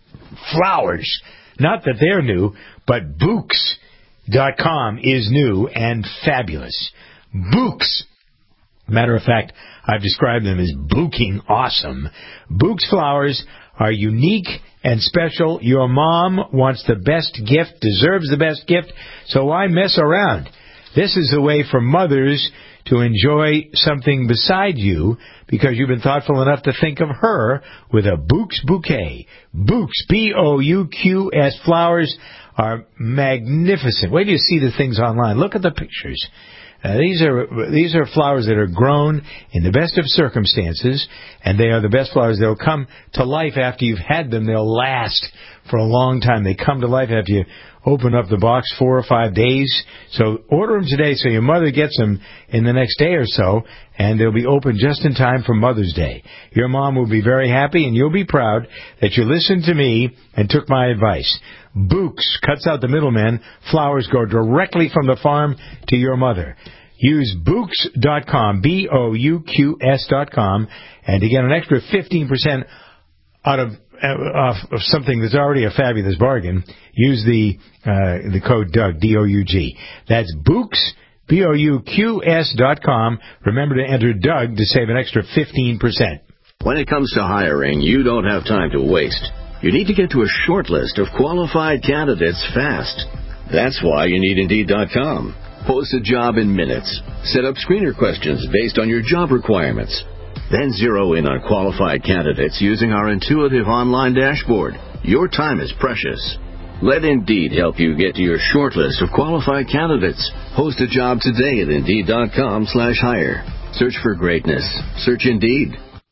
flowers. Not that they're new, but Bouqs dot com is new and fabulous. Bouqs. Matter of fact, I've described them as bouquing awesome. Bouqs flowers are unique and special. Your mom wants the best gift, deserves the best gift, so why mess around? This is a way for mothers to enjoy something beside you because you've been thoughtful enough to think of her with a Bouqs bouquet. Bouqs, B O U Q S, flowers are magnificent. Wait till you see the things online. Look at the pictures. Uh, these are these are flowers that are grown in the best of circumstances, and they are the best flowers. They'll come to life after you've had them. They'll last for a long time. They come to life after you open up the box four or five days. So order them today so your mother gets them in the next day or so, and they'll be open just in time for Mother's Day. Your mom will be very happy, and you'll be proud that you listened to me and took my advice. Bouqs cuts out the middlemen. Flowers go directly from the farm to your mother. Use Bouqs dot com, B O U Q S dot com, and to get an extra fifteen percent out of, uh, of something that's already a fabulous bargain, use the uh, the code Doug, D O U G. That's Bouqs, B O U Q S dot com. Remember to enter Doug to save an extra fifteen percent. When it comes to hiring, you don't have time to waste. You need to get to a short list of qualified candidates fast. That's why you need Indeed dot com. Post a job in minutes. Set up screener questions based on your job requirements. Then zero in on qualified candidates using our intuitive online dashboard. Your time is precious. Let Indeed help you get to your short list of qualified candidates. Post a job today at Indeed dot com slash hire. Search for greatness. Search Indeed.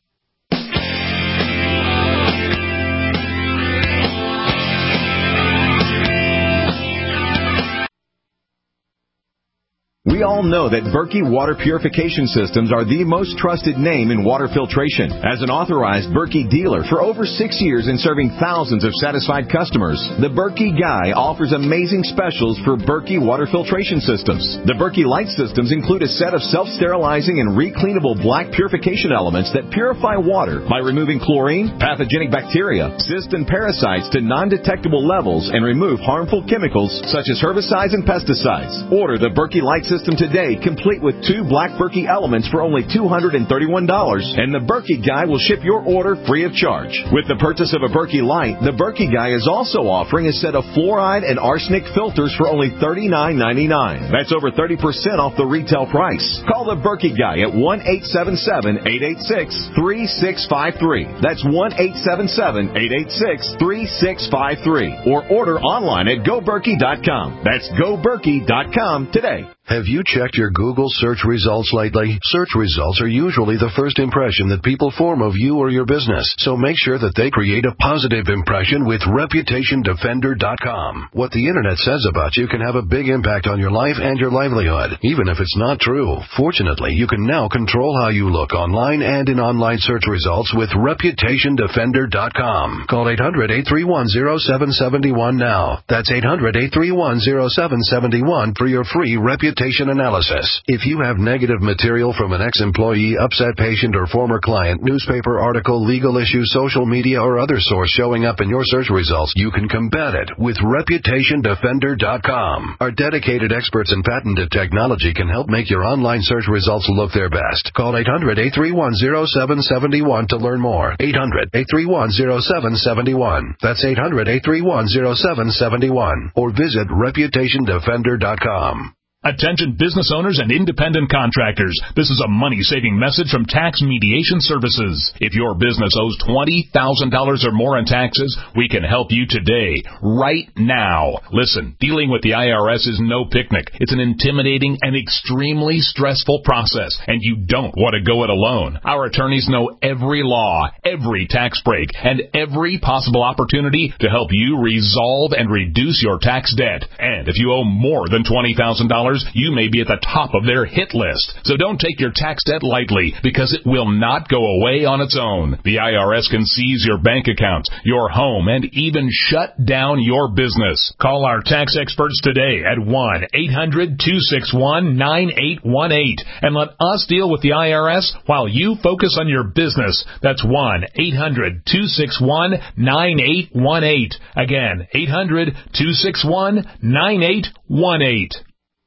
We all know that Berkey Water Purification Systems are the most trusted name in water filtration. As an authorized Berkey dealer for over six years and serving thousands of satisfied customers, the Berkey Guy offers amazing specials for Berkey Water Filtration Systems. The Berkey Light Systems include a set of self-sterilizing and recleanable black purification elements that purify water by removing chlorine, pathogenic bacteria, cysts, and parasites to non-detectable levels and remove harmful chemicals such as herbicides and pesticides. Order the Berkey Light Systems system today, complete with two black Berkey elements for only two hundred thirty-one dollars, and the Berkey Guy will ship your order free of charge. With the purchase of a Berkey Light, the Berkey Guy is also offering a set of fluoride and arsenic filters for only thirty-nine ninety-nine. That's over thirty percent off the retail price. Call the Berkey Guy at one eight seven seven, eight eight six, three six five three. That's one eight seven seven, eight eight six, three six five three. Or order online at go berkey dot com. That's go berkey dot com today. Have you checked your Google search results lately? Search results are usually the first impression that people form of you or your business, so make sure that they create a positive impression with reputation defender dot com. What the internet says about you can have a big impact on your life and your livelihood, even if it's not true. Fortunately, you can now control how you look online and in online search results with reputation defender dot com. Call eight hundred, eight three one, zero seven seven one now. That's eight hundred, eight three one, zero seven seven one for your free reputation analysis. If you have negative material from an ex-employee, upset patient, or former client, newspaper article, legal issue, social media, or other source showing up in your search results, you can combat it with reputation defender dot com. Our dedicated experts in patented technology can help make your online search results look their best. Call eight hundred, eight three one, zero seven seven one to learn more. eight hundred, eight three one, zero seven seven one. That's eight hundred, eight three one, zero seven seven one. Or visit reputation defender dot com. Attention business owners and independent contractors. This is a money-saving message from Tax Mediation Services. If your business owes twenty thousand dollars or more in taxes, we can help you today, right now. Listen, dealing with the I R S is no picnic. It's an intimidating and extremely stressful process, and you don't want to go it alone. Our attorneys know every law, every tax break, and every possible opportunity to help you resolve and reduce your tax debt. And if you owe more than twenty thousand dollars, you may be at the top of their hit list. So don't take your tax debt lightly, because it will not go away on its own. The I R S can seize your bank accounts, your home, and even shut down your business. Call our tax experts today at one eight hundred, two six one, nine eight one eight and let us deal with the I R S while you focus on your business. That's one eight hundred, two six one, nine eight one eight. Again, eight hundred, two six one, nine eight one eight.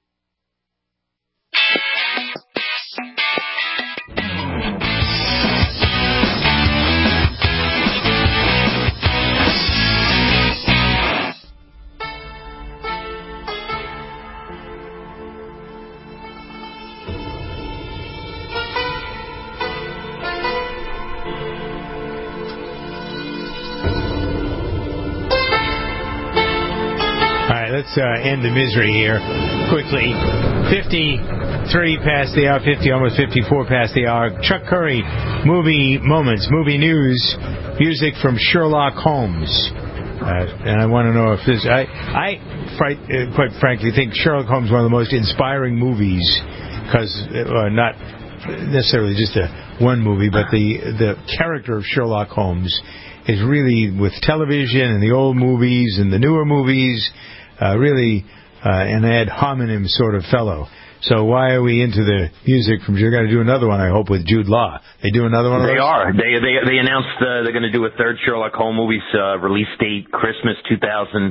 Let's uh, end the misery here quickly. fifty-three past the hour, fifty, almost fifty-four past the hour. Chuck Curry, movie moments, movie news, music from Sherlock Holmes. Uh, and I want to know if this... I, I fright, uh, quite frankly, think Sherlock Holmes is one of the most inspiring movies, because uh, not necessarily just a one movie, but the, the character of Sherlock Holmes is really, with television and the old movies and the newer movies... Uh, really uh, an ad hominem sort of fellow. So why are we into the music from... You're going to do another one, I hope, with Jude Law. They do another one of They those? are. They they they announced uh, they're going to do a third Sherlock Holmes movie, uh, release date Christmas two thousand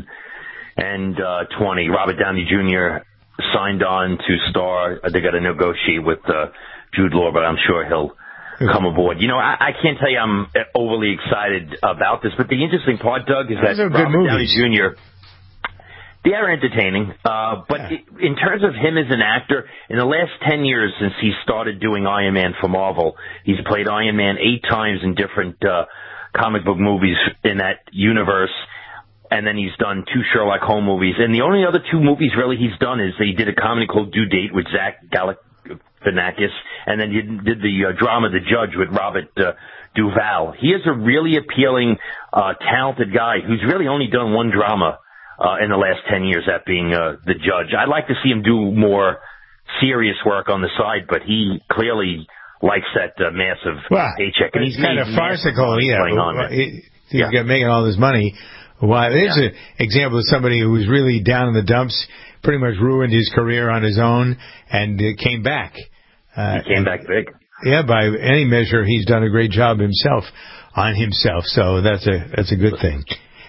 twenty. Robert Downey Junior signed on to star. They got to negotiate with uh, Jude Law, but I'm sure he'll come aboard. You know, I, I can't tell you I'm overly excited about this, but the interesting part, Doug, is that Robert Downey Junior They are entertaining, uh, but yeah. in terms of him as an actor, in the last ten years since he started doing Iron Man for Marvel, he's played Iron Man eight times in different uh, comic book movies in that universe, and then he's done two Sherlock Holmes movies. And the only other two movies really he's done is he did a comedy called Due Date with Zach Galifianakis, and then he did the uh, drama The Judge with Robert uh, Duvall. He is a really appealing, uh, talented guy who's really only done one drama Uh, in the last ten years, that being uh, The Judge. I'd like to see him do more serious work on the side, but he clearly likes that uh, massive well, paycheck. And he's he's kind of farcical, yeah. On he, he's yeah. making all this money. Why? There's yeah. an example of somebody who was really down in the dumps, pretty much ruined his career on his own, and uh, came back. Uh, he came back big. Yeah, by any measure, he's done a great job himself on himself. So that's a that's a good thing.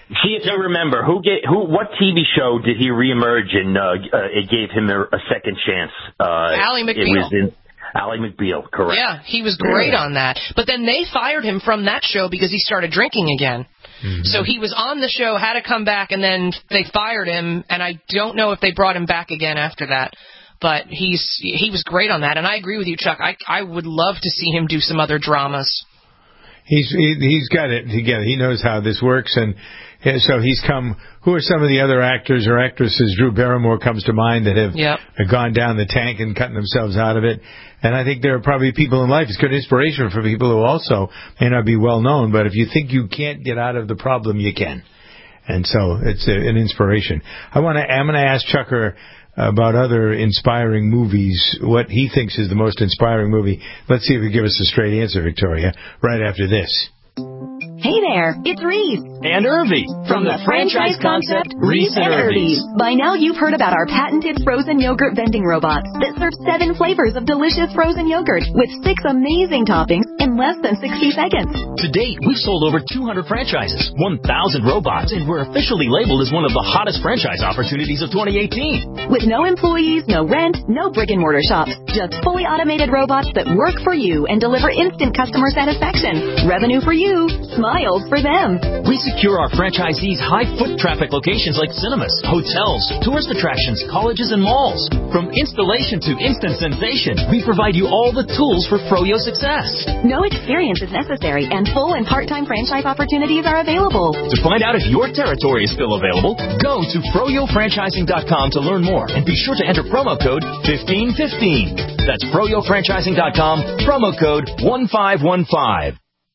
See, to remember, who get who? What T V show did he reemerge and uh, uh, it gave him a, a second chance? Uh, Ally McBeal. It was in Ally McBeal, correct? Yeah, he was great on that. But then they fired him from that show because he started drinking again. Mm-hmm. So he was on the show, had to come back, and then they fired him. And I don't know if they brought him back again after that. But he's he was great on that, and I agree with you, Chuck. I I would love to see him do some other dramas. He's he, he's got it together. He knows how this works, and so he's come. Who are some of the other actors or actresses? Drew Barrymore comes to mind that have, yep. have gone down the tank and cutting themselves out of it. And I think there are probably people in life. It's good inspiration for people who also may not be well known, but if you think you can't get out of the problem, you can. And so it's a, an inspiration. I want to. I'm going to ask Chucker about other inspiring movies, what he thinks is the most inspiring movie. Let's see if he gives us a straight answer, Victoria, right after this. Hey there, it's Reese. And Irby. From the franchise concept, Reese and Irby's. By now you've heard about our patented frozen yogurt vending robots that serve seven flavors of delicious frozen yogurt with six amazing toppings in less than sixty seconds. To date, we've sold over two hundred franchises, one thousand robots, and we're officially labeled as one of the hottest franchise opportunities of twenty eighteen. With no employees, no rent, no brick-and-mortar shops, just fully automated robots that work for you and deliver instant customer satisfaction. Revenue for you, smiles for them. We secure our franchisees high-foot traffic locations like cinemas, hotels, tourist attractions, colleges, and malls. From installation to instant sensation, we provide you all the tools for Froyo success. No experience is necessary, and full and part-time franchise opportunities are available. To find out if your territory is still available, go to froyo franchising dot com to learn more, and be sure to enter promo code fifteen fifteen. That's froyo franchising dot com, promo code one five one five.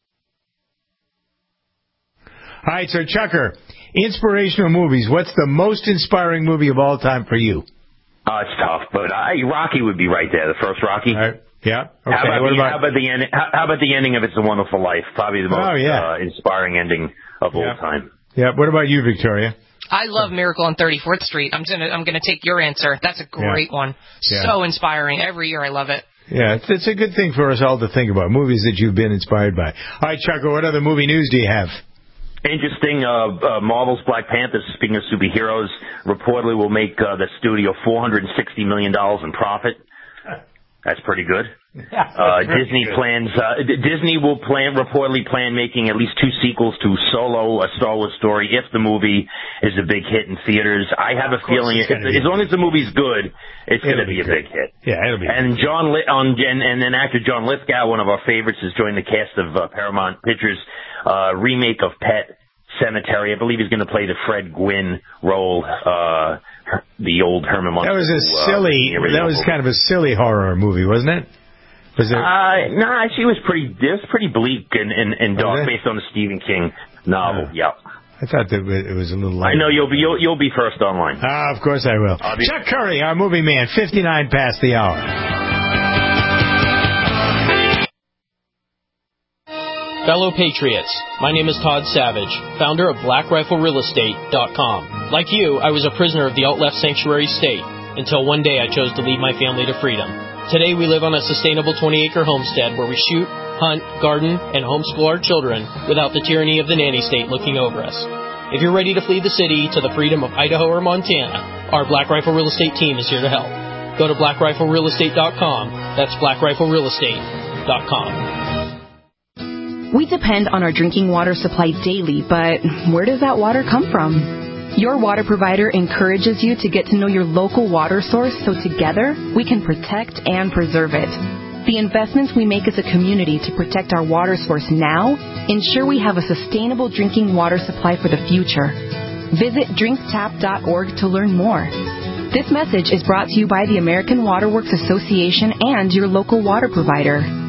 All right, so Chucker, inspirational movies. What's the most inspiring movie of all time for you? Oh, it's tough, but I, Rocky would be right there. The first Rocky. All right. Yeah. Okay. How about, what the, about... how about the end? How, how about the ending of It's a Wonderful Life? Probably the most oh, yeah. uh, inspiring ending of yeah. all time. Yeah. What about you, Victoria? I love Miracle on thirty-fourth Street. I'm gonna I'm gonna take your answer. That's a great yeah. one. Yeah. So inspiring. Every year I love it. Yeah, it's, it's a good thing for us all to think about, movies that you've been inspired by. All right, Chucker, what other movie news do you have? Interesting, uh, uh, Marvel's Black Panther, speaking of superheroes, reportedly will make uh, the studio four hundred sixty million dollars in profit. That's pretty good. Yeah, uh, pretty Disney good. plans, uh, D- Disney will plan, reportedly plan making at least two sequels to Solo, a Star Wars story, if the movie is a big hit in theaters. I have a feeling, if, as long as the movie's good, it's going to be, be a big hit. Yeah, it'll be. And John Lit- on, and, and then actor John Lithgow, one of our favorites, has joined the cast of uh, Paramount Pictures' uh, remake of Pet Cemetery. I believe he's going to play the Fred Gwynn role, uh, the old Herman Munster. That was a uh, silly, that was kind of a silly horror movie, wasn't it? Was it? Uh, no, nah, she was pretty, it was pretty bleak and, and, and dark, based on the Stephen King novel, uh, yep. I thought that it was a little light. I know you'll be, you'll, you'll be first online. Ah, of course I will. Be- Chuck Curry, our movie man, fifty-nine past the hour. Fellow Patriots, my name is Todd Savage, founder of black rifle real estate dot com. Like you, I was a prisoner of the alt-left sanctuary state, until one day I chose to lead my family to freedom. Today we live on a sustainable twenty-acre homestead where we shoot, hunt, garden, and homeschool our children without the tyranny of the nanny state looking over us. If you're ready to flee the city to the freedom of Idaho or Montana, our Black Rifle Real Estate team is here to help. Go to black rifle real estate dot com. That's black rifle real estate dot com. We depend on our drinking water supply daily, but where does that water come from? Your water provider encourages you to get to know your local water source so together we can protect and preserve it. The investments we make as a community to protect our water source now ensure we have a sustainable drinking water supply for the future. Visit drink tap dot org to learn more. This message is brought to you by the American Water Works Association and your local water provider.